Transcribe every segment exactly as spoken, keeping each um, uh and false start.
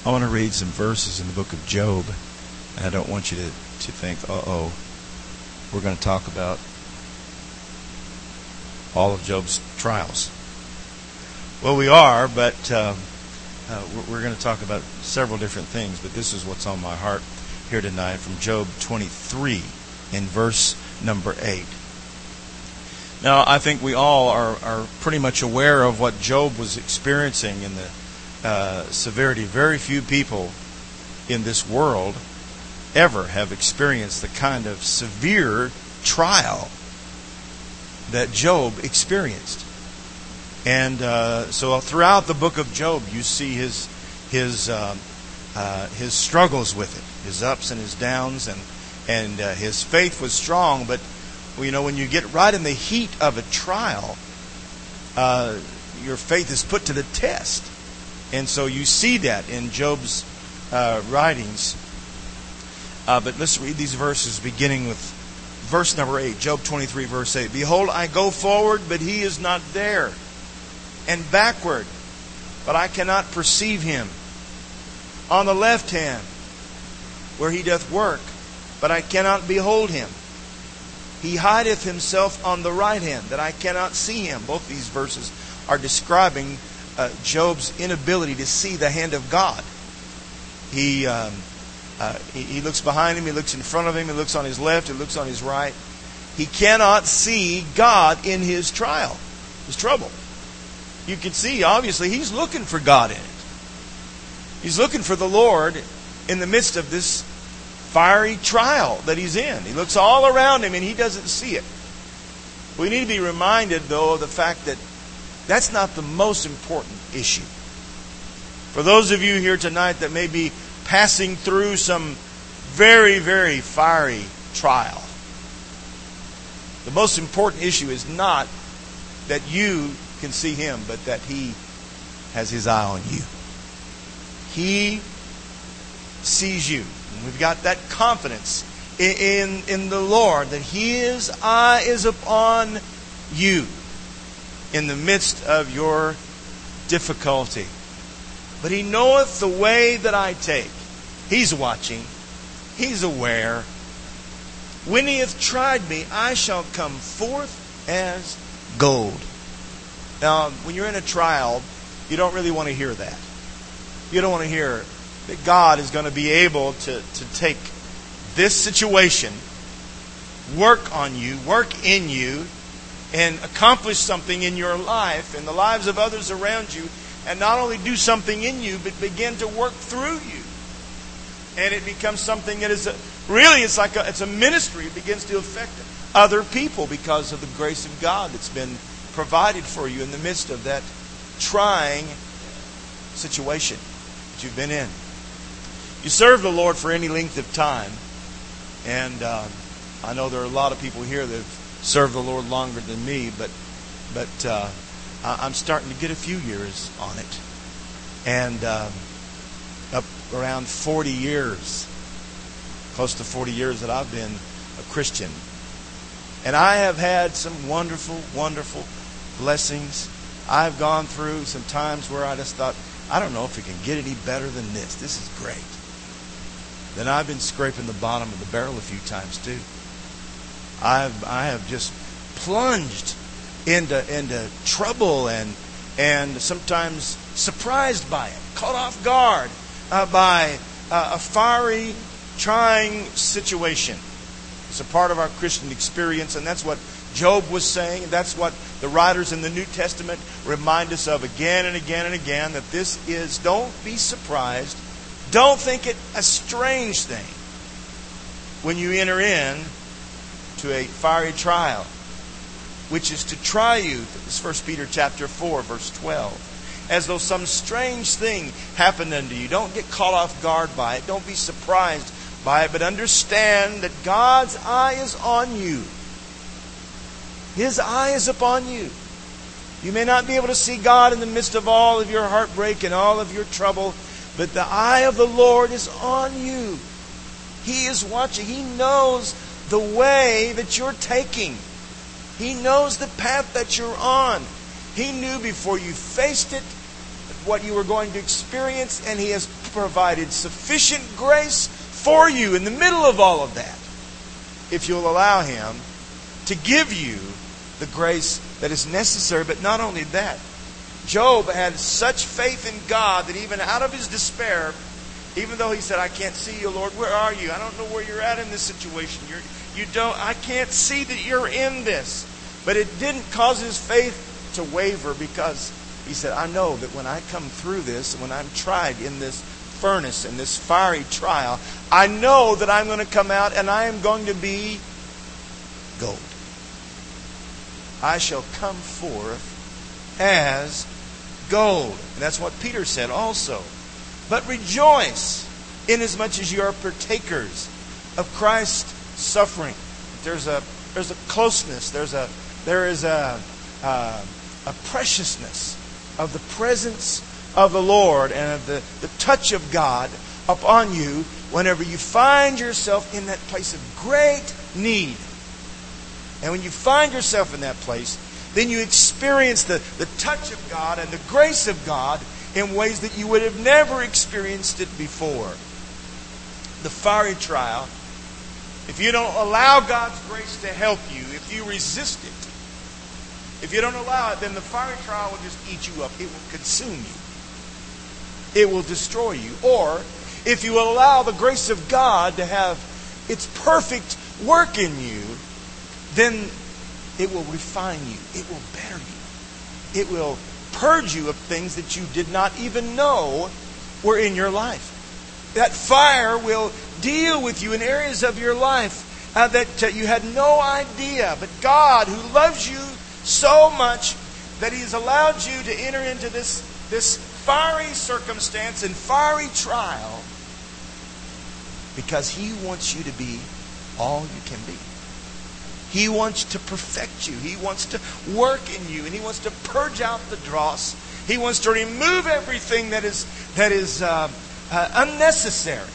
I want to read some verses in the book of Job. And I don't want you to, to think, uh-oh, we're going to talk about all of Job's trials. Well, we are, but uh, uh, we're going to talk about several different things. But this is what's on my heart here tonight from Job twenty-three in verse number eight. Now, I think we all are, are pretty much aware of what Job was experiencing in the uh, severity. Very few people in this world ever have experienced the kind of severe trial that Job experienced. And uh, so throughout the book of Job, you see his his uh, uh, his struggles with it, his ups and his downs, and and uh, his faith was strong. But you know, when you get right in the heat of a trial, uh, your faith is put to the test, and so you see that in Job's uh, writings. Uh, but let's read these verses, beginning with verse number eight, Job twenty-three, verse eight. Behold, I go forward, but he is not there, and backward, but I cannot perceive him. On the left hand, where he doth work, but I cannot behold him. He hideth himself on the right hand, that I cannot see him. Both these verses are describing uh, Job's inability to see the hand of God. He... Um, Uh, he, he looks behind him, he looks in front of him, he looks on his left, he looks on his right. He cannot see God in his trial, his trouble. You can see, obviously, he's looking for God in it. He's looking for the Lord in the midst of this fiery trial that he's in. He looks all around him and he doesn't see it. We need to be reminded, though, of the fact that that's not the most important issue. For those of you here tonight that may be passing through some very, very fiery trial, the most important issue is not that you can see him, but that he has his eye on you. He sees you. And we've got that confidence in, in, in the Lord, that his eye is upon you in the midst of your difficulty. But he knoweth the way that I take. He's watching. He's aware. When he hath tried me, I shall come forth as gold. Now, when you're in a trial, you don't really want to hear that. You don't want to hear that God is going to be able to, to take this situation, work on you, work in you, and accomplish something in your life and the lives of others around you, and not only do something in you, but begin to work through you. And it becomes something that is a, really, it's like a, it's a ministry. It begins to affect other people because of the grace of God that's been provided for you in the midst of that trying situation that you've been in. You serve the Lord for any length of time, and uh, I know there are a lot of people here that have served the Lord longer than me, but but uh, I'm starting to get a few years on it, and um, up around forty years, close to forty years that I've been a Christian. And I have had some wonderful, wonderful blessings. I've gone through some times where I just thought, I don't know if it can get any better than this. This is great. Then I've been scraping the bottom of the barrel a few times too. I've I have just plunged into into trouble and and sometimes surprised by it, caught off guard uh, by uh, a fiery, trying situation. It's a part of our Christian experience, and that's what Job was saying, and that's what the writers in the New Testament remind us of again and again and again, that this is, don't be surprised, don't think it a strange thing when you enter in to a fiery trial, which is to try you. This is First Peter chapter four, verse twelve. As though some strange thing happened unto you. Don't get caught off guard by it. Don't be surprised by it, but understand that God's eye is on you. His eye is upon you. You may not be able to see God in the midst of all of your heartbreak and all of your trouble, but the eye of the Lord is on you. He is watching. He knows the way that you're taking. He knows the path that you're on. He knew before you faced it what you were going to experience, and He has provided sufficient grace for you in the middle of all of that, if you'll allow Him to give you the grace that is necessary. But not only that, Job had such faith in God that even out of his despair, even though he said, I can't see you, Lord, where are you? I don't know where you're at in this situation. You're, you don't, I can't see that you're in this. But it didn't cause his faith to waver, because he said, I know that when I come through this, when I'm tried in this furnace, in this fiery trial, I know that I'm going to come out and I am going to be gold. I shall come forth as gold. And that's what Peter said also. But rejoice, inasmuch as you are partakers of Christ's suffering. There's a there's a closeness. There's a there is a a, a preciousness of the presence of the Lord and of the, the touch of God upon you whenever you find yourself in that place of great need. And when you find yourself in that place, then you experience the, the touch of God and the grace of God in ways that you would have never experienced it before. The fiery trial, if you don't allow God's grace to help you, if you resist it, if you don't allow it, then the fiery trial will just eat you up. It will consume you. It will destroy you. Or, if you will allow the grace of God to have its perfect work in you, then it will refine you. It will better you. It will purge you of things that you did not even know were in your life. That fire will deal with you in areas of your life uh, that uh, you had no idea. But God, who loves you so much that He has allowed you to enter into this, this fiery circumstance and fiery trial, because He wants you to be all you can be. He wants to perfect you. He wants to work in you. And He wants to purge out the dross. He wants to remove everything that is, that is uh, uh, unnecessary.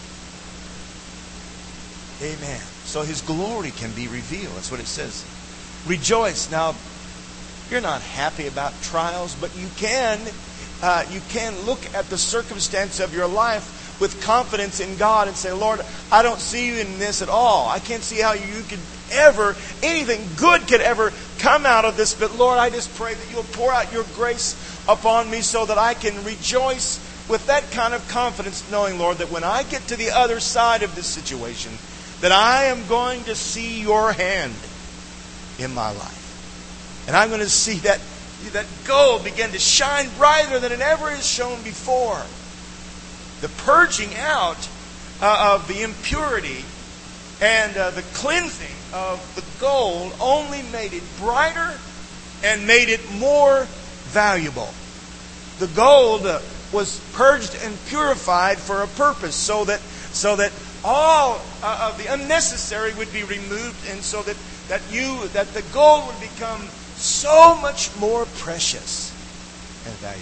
Amen. So His glory can be revealed. That's what it says. Rejoice. Now, you're not happy about trials, but you can, uh, you can look at the circumstance of your life with confidence in God and say, Lord, I don't see you in this at all. I can't see how you could ever, anything good could ever come out of this. But Lord, I just pray that You'll pour out Your grace upon me so that I can rejoice with that kind of confidence, knowing, Lord, that when I get to the other side of this situation, that I am going to see Your hand in my life. And I'm going to see that, that gold begin to shine brighter than it ever has shone before. The purging out uh, of the impurity and uh, the cleansing of the gold only made it brighter and made it more valuable. The gold uh, was purged and purified for a purpose, so that so that all uh, of the unnecessary would be removed, and so that that you that the gold would become so much more precious and valuable.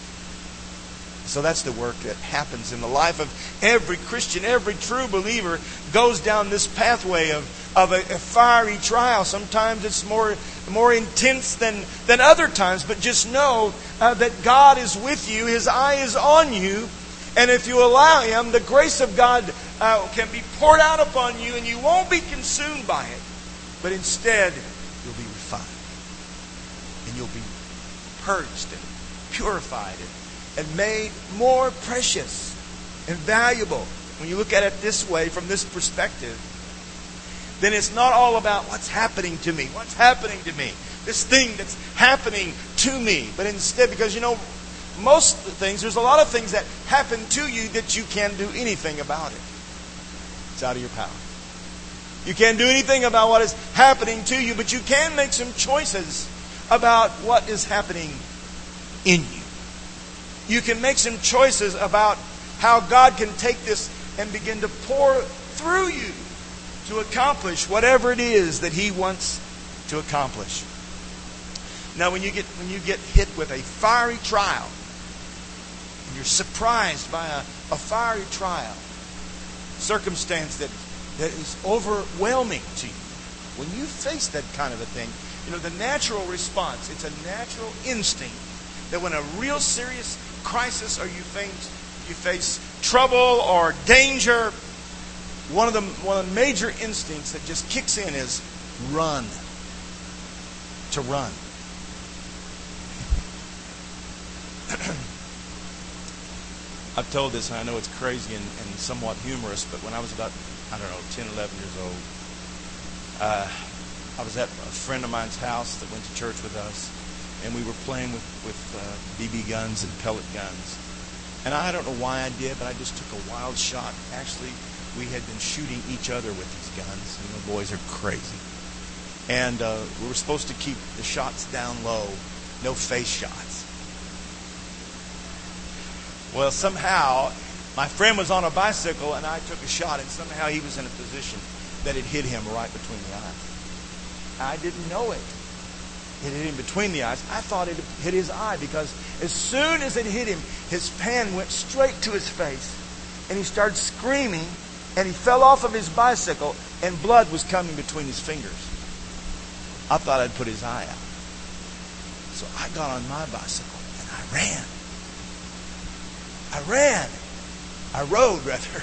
So that's the work that happens in the life of every Christian. Every true believer goes down this pathway of, of a, a fiery trial. Sometimes it's more, more intense than, than other times. But just know uh, that God is with you. His eye is on you. And if you allow Him, the grace of God uh, can be poured out upon you, and you won't be consumed by it. But instead, you'll be refined. And you'll be purged and purified and and made more precious and valuable. When you look at it this way, from this perspective, then it's not all about what's happening to me, what's happening to me, this thing that's happening to me. But instead, because you know, most things, there's a lot of things that happen to you that you can't do anything about it. It's out of your power. You can't do anything about what is happening to you, but you can make some choices about what is happening in you. You can make some choices about how God can take this and begin to pour through you to accomplish whatever it is that He wants to accomplish. Now, when you get when you get hit with a fiery trial, and you're surprised by a, a fiery trial, circumstance that, that is overwhelming to you, when you face that kind of a thing, you know, the natural response, it's a natural instinct that when a real serious crisis or you face, you face trouble or danger, one of the one of the major instincts that just kicks in is run. To run. I've told this, and I know it's crazy and, and somewhat humorous, but when I was about, I don't know, ten, eleven years old, uh, I was at a friend of mine's house that went to church with us, and we were playing with, with uh, B B guns and pellet guns. And I don't know why I did, but I just took a wild shot. Actually, we had been shooting each other with these guns. You know, boys are crazy. And uh, we were supposed to keep the shots down low, no face shots. Well, somehow, my friend was on a bicycle, and I took a shot, and somehow he was in a position that it hit him right between the eyes. I didn't know it. It hit him between the eyes. I thought it hit his eye because as soon as it hit him, his pen went straight to his face, and he started screaming, and he fell off of his bicycle, and blood was coming between his fingers. I thought I'd put his eye out. So I got on my bicycle and I ran. I ran. I rode, rather.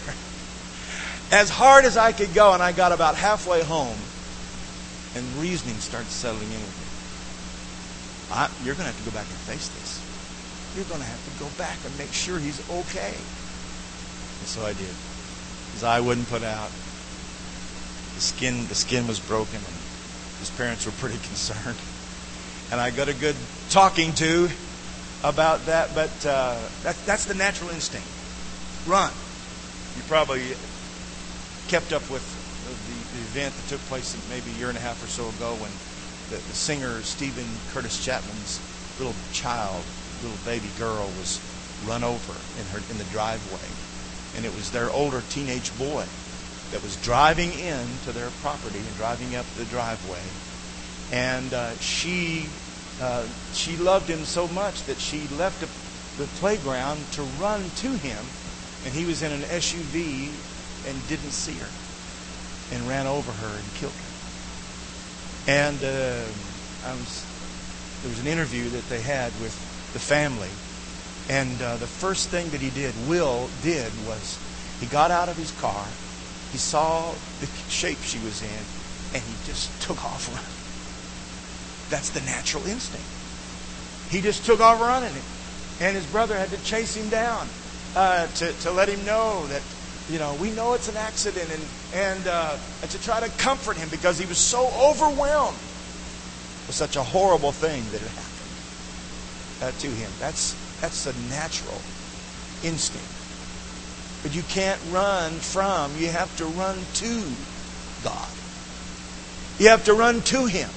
As hard as I could go, and I got about halfway home, and reasoning started settling in with me. I, you're going to have to go back and face this. You're going to have to go back and make sure he's okay. And so I did. His eye wouldn't put out. The skin, the skin was broken, and his parents were pretty concerned. And I got a good talking to about that, but uh, that, that's the natural instinct. Run. You probably kept up with the, the event that took place maybe a year and a half or so ago when the, the singer Stephen Curtis Chapman's little child, little baby girl, was run over in her in the driveway. And it was their older teenage boy that was driving in to their property and driving up the driveway. And uh, she uh, she loved him so much that she left a, the playground to run to him. And he was in an S U V and didn't see her and ran over her and killed her. And uh, I was, there was an interview that they had with the family. And uh, the first thing that he did, Will did, was he got out of his car. He saw the shape she was in, and he just took off running. That's the natural instinct. He just took off running, and his brother had to chase him down uh, to to let him know that, you know, we know it's an accident, and and, uh, and to try to comfort him because he was so overwhelmed with such a horrible thing that had happened uh, to him. That's that's a natural instinct. But you can't run from, you have to run to God. You have to run to Him.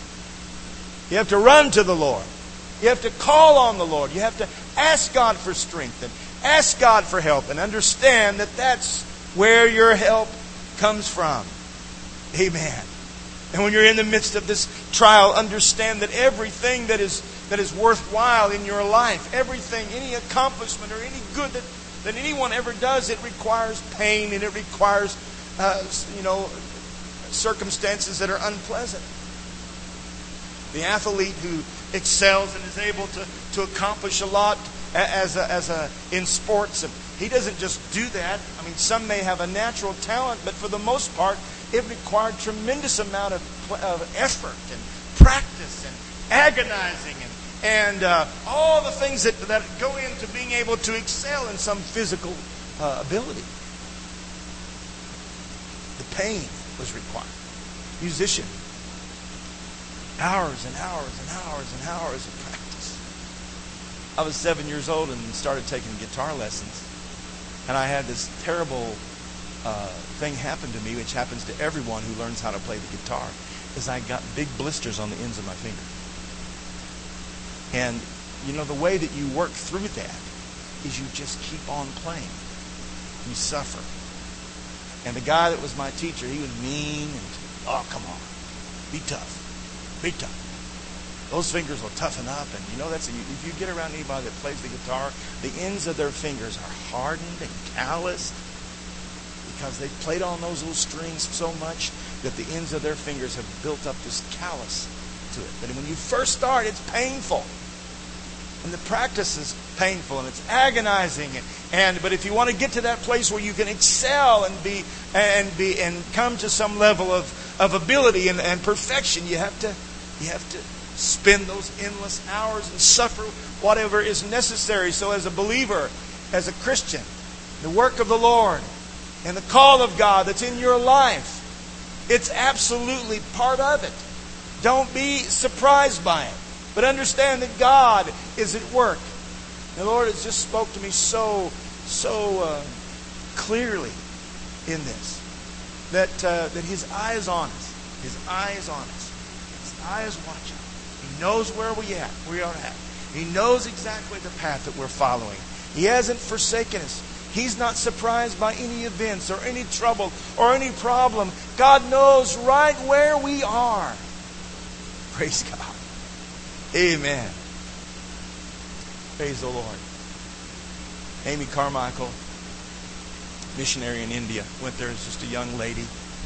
You have to run to the Lord. You have to call on the Lord. You have to ask God for strength and ask God for help and understand that that's where your help comes from. Amen. And when you're in the midst of this trial, understand that everything that is that is worthwhile in your life, everything, any accomplishment or any good that that anyone ever does, it requires pain and it requires, uh, you know, circumstances that are unpleasant. The athlete who excels and is able to, to accomplish a lot as a, as a in sports, he doesn't just do that. I mean, some may have a natural talent, but for the most part, it required tremendous amount of, of effort and practice and agonizing and And uh, all the things that, that go into being able to excel in some physical uh, ability. The pain was required. Musician. Hours and hours and hours and hours of practice. I was seven years old and started taking guitar lessons. And I had this terrible uh, thing happen to me, which happens to everyone who learns how to play the guitar, is I got big blisters on the ends of my fingers. And, you know, the way that you work through that is you just keep on playing. You suffer. And the guy that was my teacher, he was mean and, oh, come on. Be tough. Be tough. Those fingers will toughen up. And, you know, that's a, if you get around anybody that plays the guitar, the ends of their fingers are hardened and calloused because they played on those little strings so much that the ends of their fingers have built up this callus to it. But when you first start, it's painful. And the practice is painful and it's agonizing. And but if you want to get to that place where you can excel and be and be and come to some level of, of ability and, and perfection, you have to you have to spend those endless hours and suffer whatever is necessary. So as a believer, as a Christian, the work of the Lord and the call of God that's in your life, it's absolutely part of it. Don't be surprised by it, but understand that God is at work. The Lord has just spoke to me so, so uh, clearly in this, that uh, that His eye is on us. His eye is on us. His eye is watching. He knows where we at. We are at. He knows exactly the path that we're following. He hasn't forsaken us. He's not surprised by any events or any trouble or any problem. God knows right where we are. Praise God. Amen. Praise the Lord. Amy Carmichael, missionary in India, went there as just a young lady.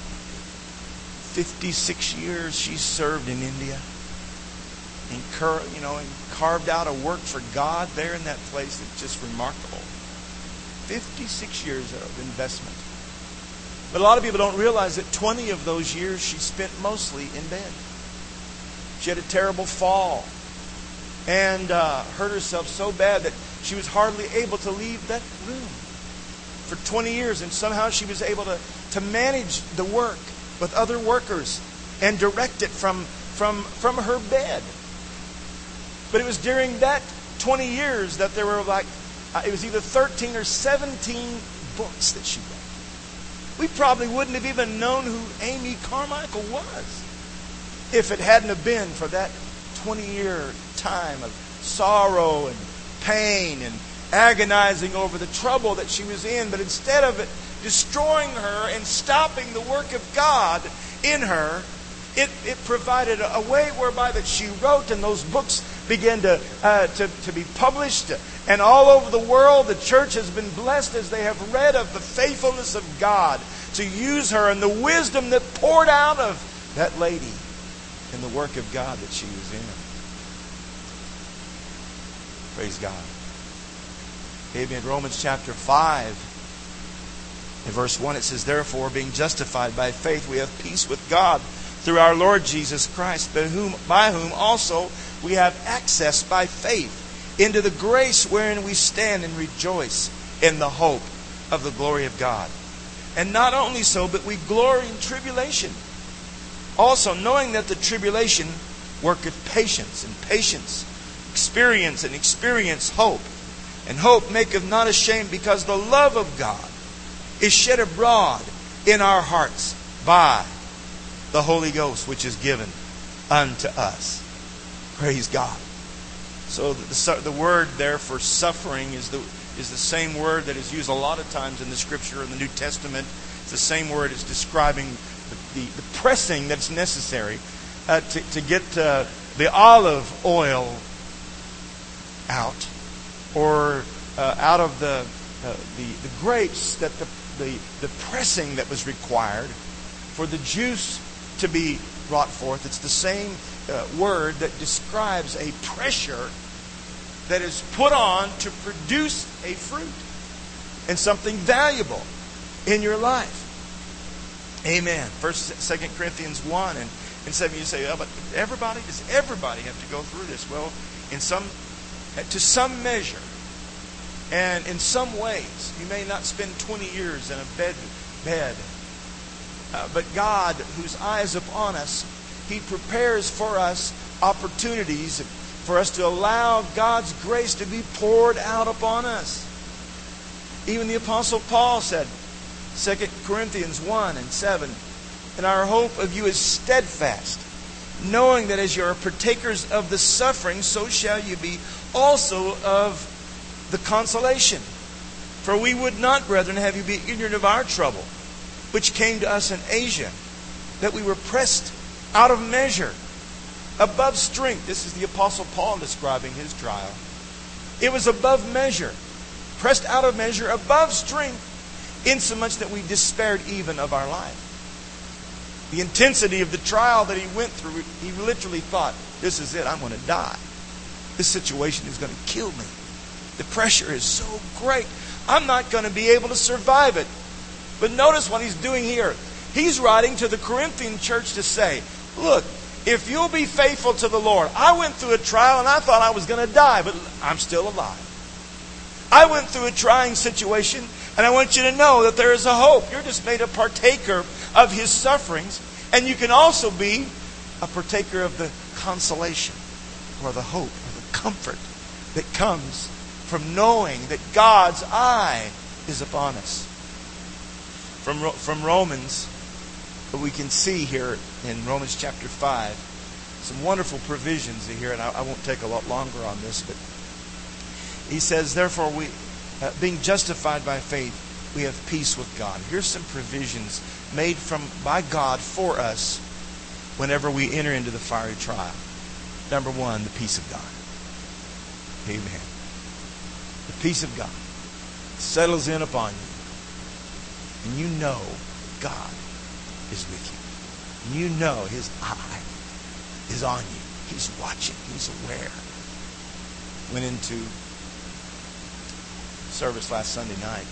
fifty-six years she served in India. And, you know, and carved out a work for God there in that place. It's just remarkable. fifty-six years of investment. But a lot of people don't realize that twenty of those years she spent mostly in bed. She had a terrible fall and uh, hurt herself so bad that she was hardly able to leave that room for twenty years. And somehow she was able to, to manage the work with other workers and direct it from, from, from her bed. But it was during that twenty years that there were like, uh, it was either thirteen or seventeen books that she wrote. We probably wouldn't have even known who Amy Carmichael was if it hadn't have been for that twenty-year time of sorrow and pain and agonizing over the trouble that she was in. But instead of it destroying her and stopping the work of God in her, it, it provided a, a way whereby that she wrote, and those books began to, uh, to, to be published. And all over the world, the church has been blessed as they have read of the faithfulness of God to use her and the wisdom that poured out of that lady in the work of God that she was in. Praise God. Amen. Romans chapter five, in verse one, it says, "Therefore, being justified by faith, we have peace with God through our Lord Jesus Christ, by whom, by whom also we have access by faith into the grace wherein we stand and rejoice in the hope of the glory of God. And not only so, but we glory in tribulation, also knowing that the tribulation worketh patience, and patience experience, and experience hope. And hope maketh not ashamed, because the love of God is shed abroad in our hearts by the Holy Ghost, which is given unto us." Praise God. So the, the word there for suffering is the is the same word that is used a lot of times in the Scripture in the New Testament. It's the same word as describing the, the, the pressing that's necessary uh, to, to get uh, the olive oil out, or uh, out of the, uh, the the grapes, that the, the the pressing that was required for the juice to be brought forth. It's the same uh, word that describes a pressure that is put on to produce a fruit and something valuable in your life. Amen. First, Second Corinthians one and, and seven. You say, "Oh, but everybody does everybody have to go through this?" Well, in some, to some measure, and in some ways, you may not spend twenty years in a bed bed. Uh, but God, whose eye is upon us, He prepares for us opportunities for us to allow God's grace to be poured out upon us. Even the Apostle Paul said, Second Corinthians one and seven, "And our hope of you is steadfast, knowing that as you are partakers of the suffering, so shall you be also of the consolation. For we would not, brethren, have you be ignorant of our trouble, which came to us in Asia, that we were pressed out of measure, above strength." This is the Apostle Paul describing his trial. It was above measure, pressed out of measure, above strength, insomuch that we despaired even of our life. The intensity of the trial that he went through, he literally thought, "This is it, I'm going to die. This situation is going to kill me." The pressure is so great. I'm not going to be able to survive it. But notice what he's doing here. He's writing to the Corinthian church to say, look, if you'll be faithful to the Lord. I went through a trial and I thought I was going to die, but I'm still alive. I went through a trying situation, and I want you to know that there is a hope. You're just made a partaker of His sufferings, and you can also be a partaker of the consolation or the hope or the comfort that comes from knowing that God's eye is upon us. From, from Romans, we can see here in Romans chapter five some wonderful provisions here, and I, I won't take a lot longer on this, but he says, therefore, we, uh, being justified by faith, we have peace with God. Here's some provisions made from by God for us whenever we enter into the fiery trial. Number one, the peace of God. Amen. The peace of God settles in upon you. And you know God is with you. And you know His eye is on you. He's watching. He's aware. Went into service last Sunday night.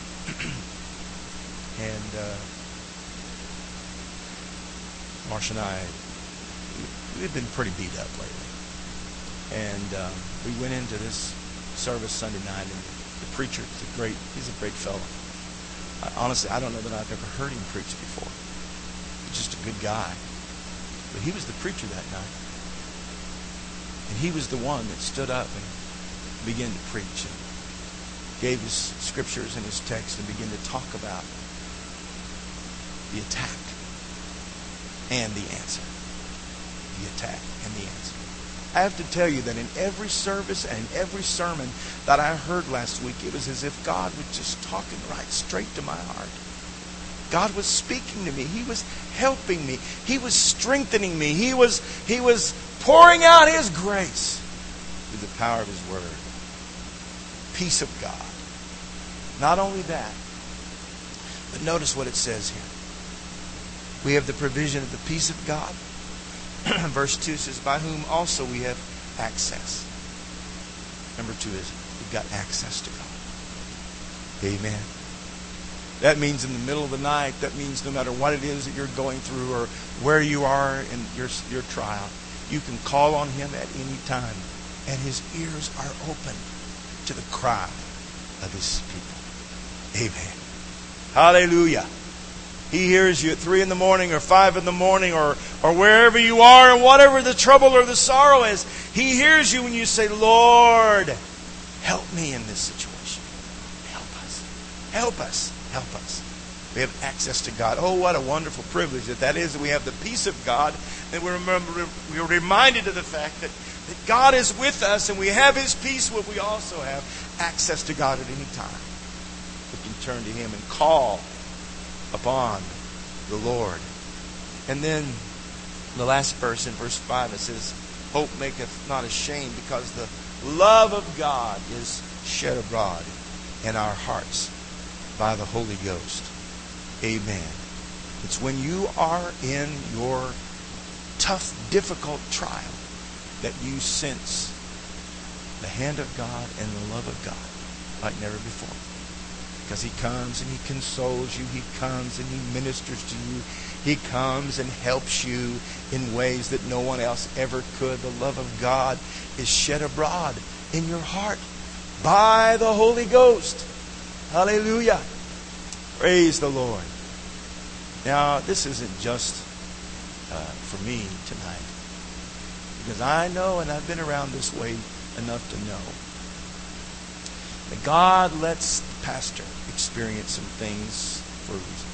and uh, Marcia and I, we've been pretty beat up lately. And uh, we went into this service Sunday night, and the preacher is a great, he's a great fellow. I, honestly, I don't know that I've ever heard him preach before. He's just a good guy. But he was the preacher that night. And he was the one that stood up and began to preach and gave his scriptures and his text and began to talk about the attack and the answer. The attack and the answer. I have to tell you that in every service and every sermon that I heard last week, it was as if God was just talking right straight to my heart. God was speaking to me. He was helping me. He was strengthening me. He was, he was pouring out His grace through the power of His Word. Peace of God. Not only that, but notice what it says here. We have the provision of the peace of God. Verse two says, by whom also we have access. Number two is, we've got access to God. Amen. That means in the middle of the night, that means no matter what it is that you're going through or where you are in your, your trial, you can call on Him at any time. And His ears are open to the cry of His people. Amen. Hallelujah. He hears you at three in the morning or five in the morning or, or wherever you are and whatever the trouble or the sorrow is. He hears you when you say, Lord, help me in this situation. Help us. Help us. Help us. We have access to God. Oh, what a wonderful privilege that that is, that we have the peace of God. And we remember, we're reminded of the fact that, that God is with us and we have His peace, but we also have access to God at any time. We can turn to Him and call upon the Lord. And then the last verse in verse five, it says, hope maketh not ashamed, because the love of God is shed abroad in our hearts by the Holy Ghost. Amen. It's when you are in your tough, difficult trial that you sense the hand of God and the love of God like never before. Because He comes and He consoles you. He comes and He ministers to you. He comes and helps you in ways that no one else ever could. The love of God is shed abroad in your heart by the Holy Ghost. Hallelujah. Praise the Lord. Now, this isn't just uh, for me tonight. Because I know, and I've been around this way enough to know, that God lets the pastor experience some things for a reason.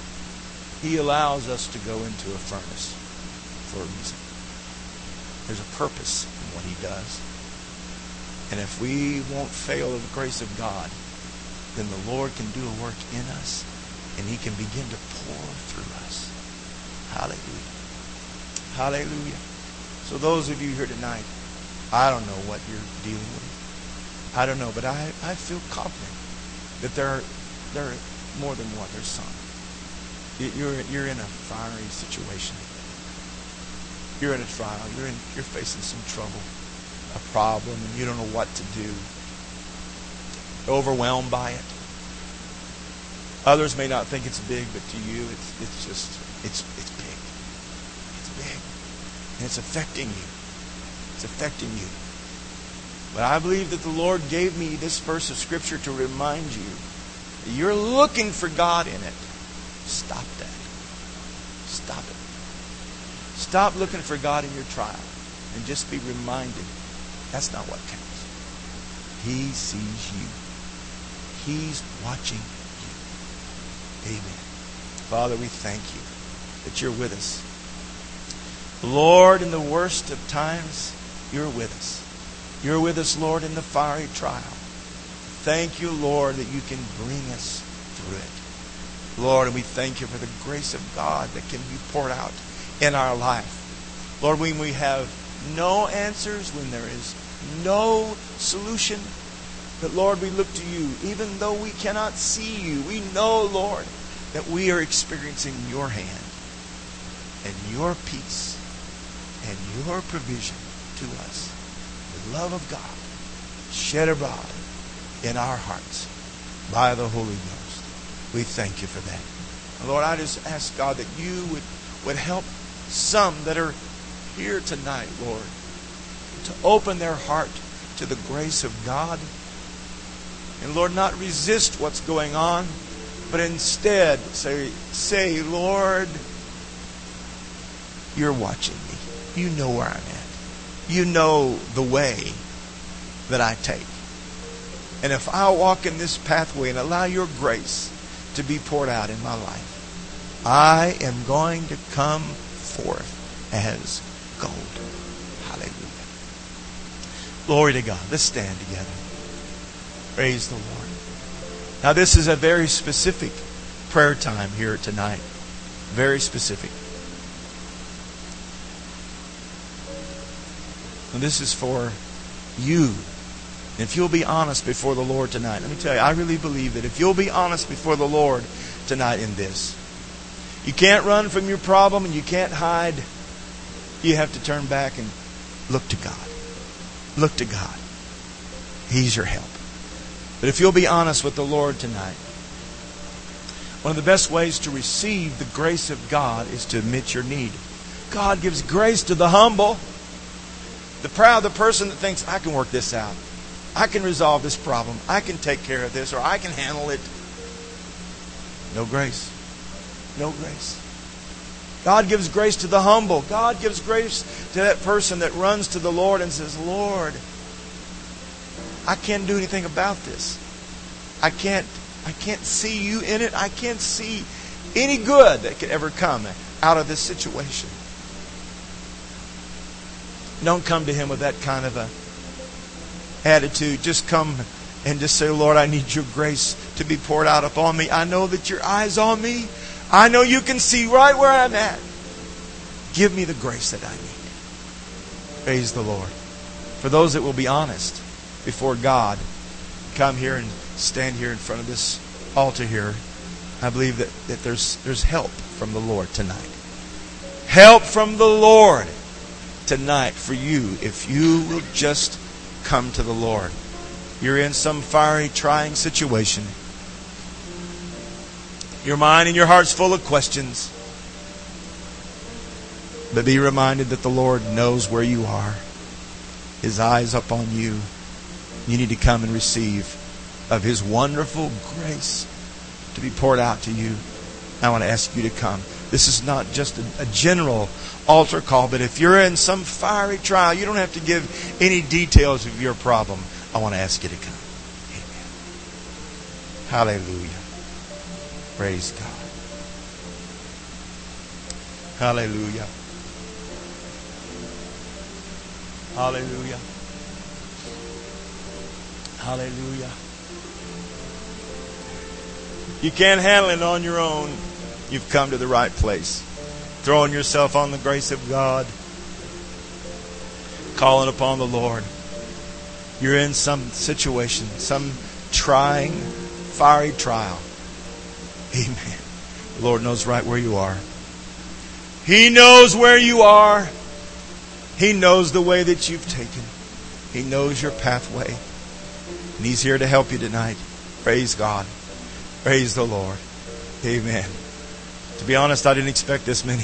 He allows us to go into a furnace for a reason. There's a purpose in what He does. And if we won't fail of the grace of God, then the Lord can do a work in us and He can begin to pour through us. Hallelujah. Hallelujah. So those of you here tonight, I don't know what you're dealing with. I don't know, but I, I feel confident that there are, there are more than one. There's some. You're, you're in a fiery situation. You're in a trial. You're, in, you're facing some trouble, a problem, and you don't know what to do. overwhelmed by it. Others may not think it's big, but to you, it's it's just it's it's big. It's big, and it's affecting you. It's affecting you. But I believe that the Lord gave me this verse of Scripture to remind you that you're looking for God in it. Stop that. Stop it. Stop looking for God in your trial and just be reminded that's not what counts. He sees you. He's watching you. Amen. Father, we thank you that you're with us. Lord, in the worst of times, you're with us. You're with us, Lord, in the fiery trial. Thank you, Lord, that you can bring us through it. Lord, and we thank you for the grace of God that can be poured out in our life. Lord, when we have no answers, when there is no solution, but Lord, we look to you. Even though we cannot see you, we know, Lord, that we are experiencing your hand and your peace and your provision to us. The love of God shed abroad in our hearts by the Holy Ghost. We thank you for that. And Lord, I just ask, God, that you would, would help some that are here tonight, Lord, to open their heart to the grace of God. And Lord, not resist what's going on, but instead say, say, Lord, you're watching me. You know where I'm at. You know the way that I take. And if I walk in this pathway and allow your grace to be poured out in my life, I am going to come forth as gold. Hallelujah. Glory to God. Let's stand together. Praise the Lord. Now this is a very specific prayer time here tonight. Very specific. And this is for you. If you'll be honest before the Lord tonight, let me tell you, I really believe that if you'll be honest before the Lord tonight in this, you can't run from your problem and you can't hide. You have to turn back and look to God. Look to God. He's your help. But if you'll be honest with the Lord tonight, one of the best ways to receive the grace of God is to admit your need. God gives grace to the humble. The proud, the person that thinks, I can work this out. I can resolve this problem. I can take care of this, or I can handle it. No grace. No grace. God gives grace to the humble. God gives grace to that person that runs to the Lord and says, Lord, I can't do anything about this. I can't, I can't see you in it. I can't see any good that could ever come out of this situation. Don't come to Him with that kind of a attitude. Just come and just say, Lord, I need your grace to be poured out upon me. I know that your eye's on me. I know you can see right where I'm at. Give me the grace that I need. Praise the Lord. For those that will be honest before God, come here and stand here in front of this altar here. I believe that, that there's, there's help from the Lord tonight. Help from the Lord tonight for you if you will just come to the Lord. You're in some fiery, trying situation. Your mind and your heart's full of questions. But be reminded that the Lord knows where you are. His eyes up on you. You need to come and receive of His wonderful grace to be poured out to you. I want to ask you to come. This is not just a, a general altar call, but if you're in some fiery trial, you don't have to give any details of your problem. I want to ask you to come. Amen. Hallelujah. Praise God. Hallelujah. Hallelujah. Hallelujah. You can't handle it on your own. You've come to the right place. Throwing yourself on the grace of God. Calling upon the Lord. You're in some situation, some trying, fiery trial. Amen. The Lord knows right where you are. He knows where you are. He knows the way that you've taken. He knows your pathway. And He's here to help you tonight. Praise God. Praise the Lord. Amen. To be honest, I didn't expect this many.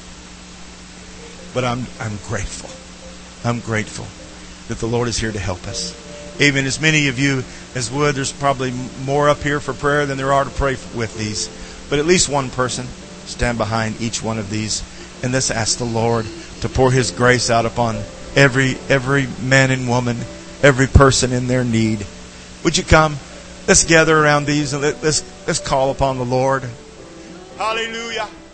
But I'm I'm grateful. I'm grateful that the Lord is here to help us. Amen. As many of you as would, there's probably more up here for prayer than there are to pray with these. But at least one person stand behind each one of these. And let's ask the Lord to pour His grace out upon every every man and woman, every person in their need. Would you come? Let's gather around these and let, let's let's call upon the Lord. Hallelujah.